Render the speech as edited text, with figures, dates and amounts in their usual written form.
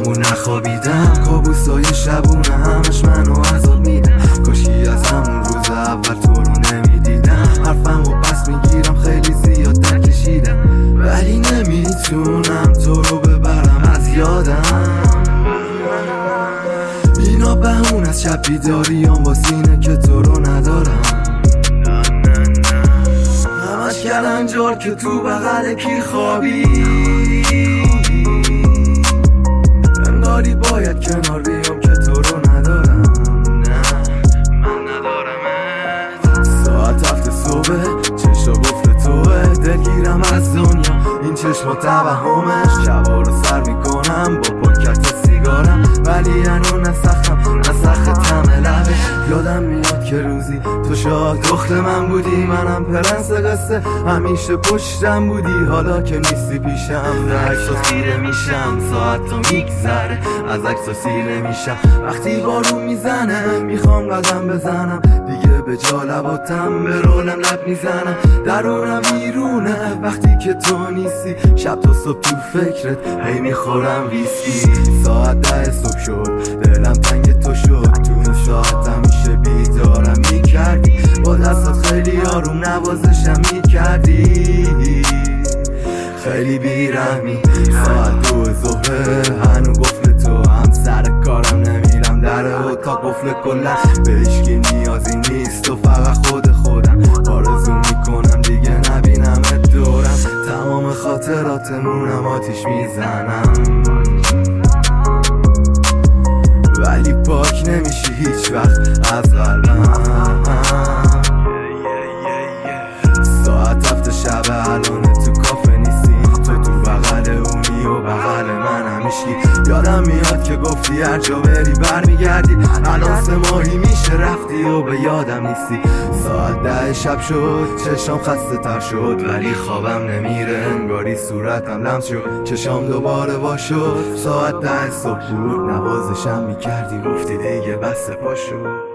همون نخوابیدم، کابوسای شبونه همش منو عذاب میدم. کاشکی از همون روز اول تو رو نمیدیدم، حرفمو پس میگیرم خیلی زیاد کشیدم، ولی نمیتونم تو رو ببرم از یادم. اینا بهونه از شب بیداریام واسه اینه که تو رو ندارم. همش کلنجار که تو بغل کی خوابی، انگاری باید کنار بیام که تو رو ندارم. نه من ندارمت. ساعت 7 صبح چشم گفت توه، دلگیرم از دنیا این چشم توهمش. شبا رو سر میکنم با پاکت سیگارم، ولی هنو نسخم نسخ تم لبه. یادم میاد که روزی تو شاه دخت من بودی، منم پرنس قصه همیشه پشتم بودی. حالا که نیستی پیشم در عکسا سیره میشم، ساعت تو میگذره از عکسا سیره میشم. وقتی بارون میزنه میخوام قدم بزنم، دیگه به جا لباتم به رولم لب میزنم. درونم میرونه وقتی که تو نیستی، شب تا صبح تو فکرت هی میخورم ویسکی. ساعت 10 صبح شد دلم تنگ تو شد، تو اون ساعت همیشه بیدارم میکردی، با دستات خیلی آروم نوازشم میکردی، خیلی بیرحمی. ساعت 2 ظهر هنو قفل تو، هم سر کارم نمیرم در اتاق قفل کلا. به هیچکی نیازی نیست و فقط خودم آرزو میکنم دیگه نبینمت دورم. تمام خاطراتمونم آتیش میزنم، ولی پاک نمیشی هیچ وقت از قلبم. ساعت 7 شب الانه تو کافه نیستی، تو بغل اونی و بغل من همیشگی. یادم میاد که گفتی هر جا بری برمیگردی، الان 3 ماهی میشه رفتی و به یادم نیستی. ساعت 10 شب شد چشام خسته تر شد، ولی خوابم نمیره انگاری صورتم لمس شد. چشام دوباره وا شد، ساعت 10 صبح بود نوازشم میکردی، گفتی دیگه بس پاشو.